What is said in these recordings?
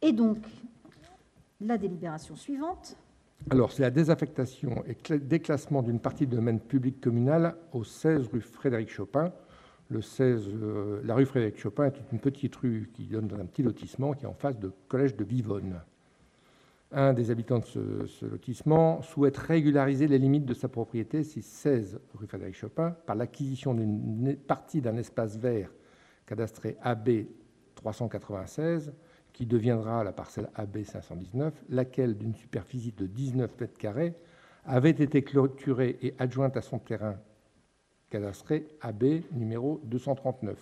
Et donc, la délibération suivante. Alors, c'est la désaffectation et déclassement d'une partie du domaine public communal au 16 rue Frédéric Chopin. La rue Frédéric Chopin est une petite rue qui donne dans un petit lotissement qui est en face du collège de Vivonne. Un des habitants de ce lotissement souhaite régulariser les limites de sa propriété, 16 rue Frédéric Chopin, par l'acquisition d'une partie d'un espace vert cadastré AB 396, qui deviendra la parcelle AB 519, laquelle, d'une superficie de 19 mètres carrés, avait été clôturée et adjointe à son terrain cadastré AB numéro 239.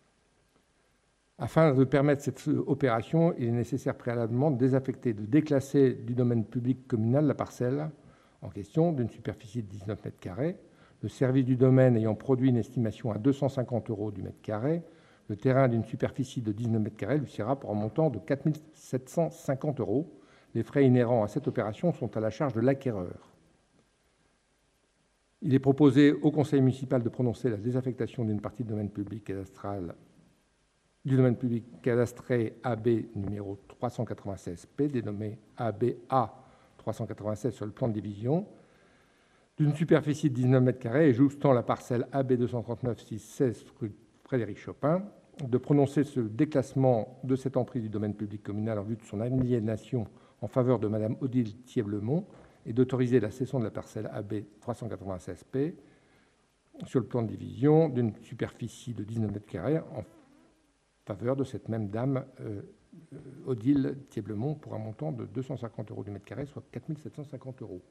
Afin de permettre cette opération, il est nécessaire préalablement de désaffecter, de déclasser du domaine public communal la parcelle en question d'une superficie de 19 mètres carrés. Le service du domaine ayant produit une estimation à 250 € du mètre carré, le terrain d'une superficie de 19 mètres carrés lui sera pour un montant de 4 750 €. Les frais inhérents à cette opération sont à la charge de l'acquéreur. Il est proposé au conseil municipal de prononcer la désaffectation d'une partie du domaine public cadastral du domaine public cadastré AB numéro 396P, dénommé ABA 396 sur le plan de division, d'une superficie de 19 mètres carrés et jouxtant la parcelle AB 239-616 rue Frédéric Chopin, de prononcer ce déclassement de cette emprise du domaine public communal en vue de son aliénation en faveur de Mme Odile Thieblemont et d'autoriser la cession de la parcelle AB 396P sur le plan de division d'une superficie de 19 mètres carrés en faveur de cette même dame, Odile Thieblemont, pour un montant de 250 € du mètre carré, soit 4 750 €.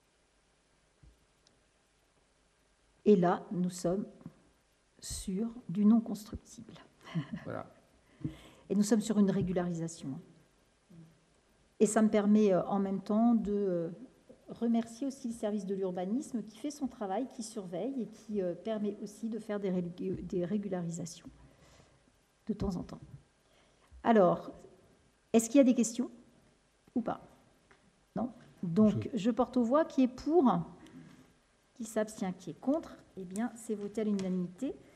Et là, nous sommes sur du non constructible. Voilà. Et nous sommes sur une régularisation. Et ça me permet en même temps de remercier aussi le service de l'urbanisme qui fait son travail, qui surveille et qui permet aussi de faire des régularisations de temps en temps. Alors, est-ce qu'il y a des questions ou pas? Non? Donc, je porte aux voix qui est pour, qui s'abstient, qui est contre. Eh bien, c'est voté à l'unanimité.